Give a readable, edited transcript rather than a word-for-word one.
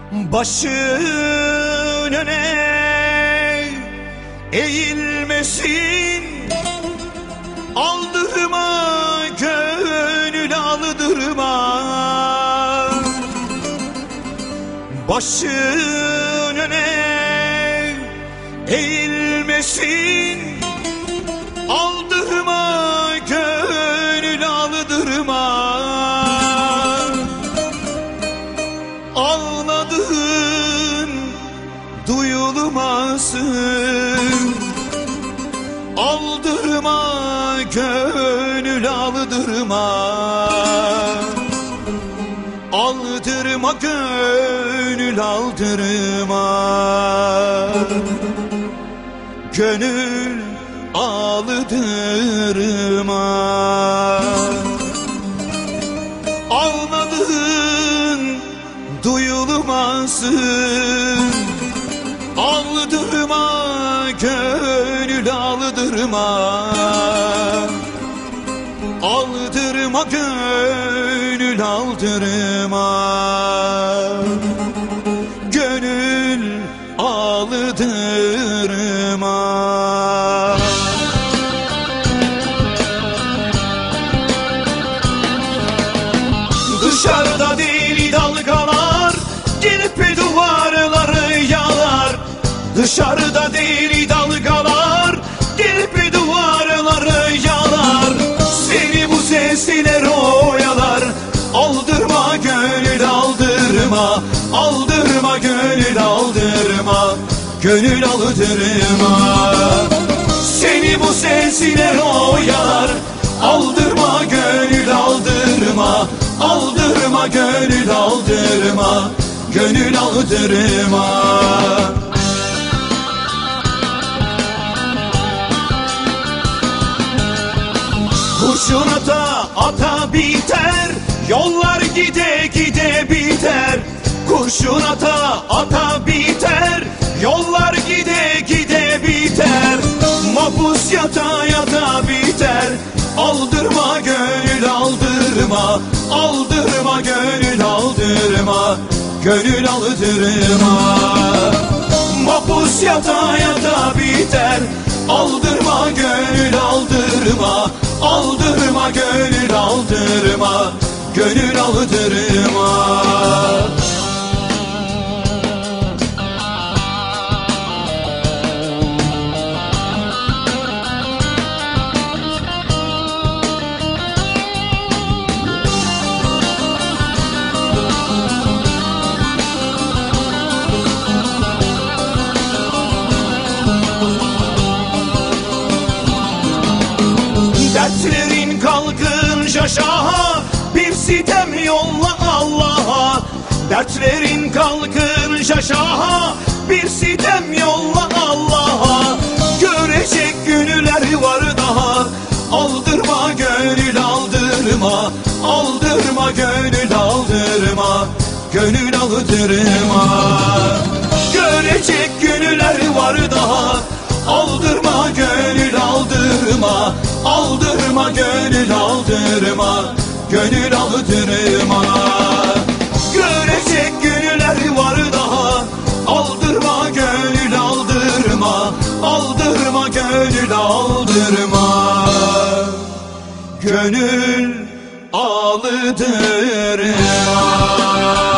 Başın öne eğilmesin, aldırma gönül aldırma. Başın öne eğilmesin, aldırma gönül aldırma. Ağladığın duyulmasın, aldırma gönül aldırma. Aldırma gönül aldırma. Gönül aldırma. Ağladığın duyulmasın, aldırma gönül aldırma. Aldırma gönül aldırma. Gönül aldırma. Dışarıda deli dalgalar gelip duvarları yalar. Dışarıda deli dalgalar gelip duvarları yalar. Seni bu sesler oyalar. Aldırma gönül aldırma. Aldırma gönül aldırma. Gönül aldırma. Seni bu sesler oyalar. Aldırma gönül aldırma. Aldırma gönül aldırma. Gönül aldırma. Kurşun ata ata biter, yollar gide gide biter. Kurşun ata ata biter, yollar gide gide biter. Mahpus yata yata biter. Aldırma gönül aldırma. Aldırma gönül aldırma. Gönül aldırma. Mahpus yata yata biter. Aldırma gönül aldırma. Aldırma gönül aldırma. Gönül aldırma. Dertlerin kalkınca şaha, bir sitem yolla Allah'a. Dertlerin kalkınca şaha, bir sitem yolla Allah'a. Görecek günler var daha. Aldırma gönül aldırma. Aldırma gönül aldırma. Gönül aldırma. Görecek günler var daha. Aldırma gönül aldırma. Aldırma gönül aldırma. Gönül aldırma. Görecek günler var daha. Aldırma gönül aldırma. Aldırma gönül aldırma. Gönül aldırma.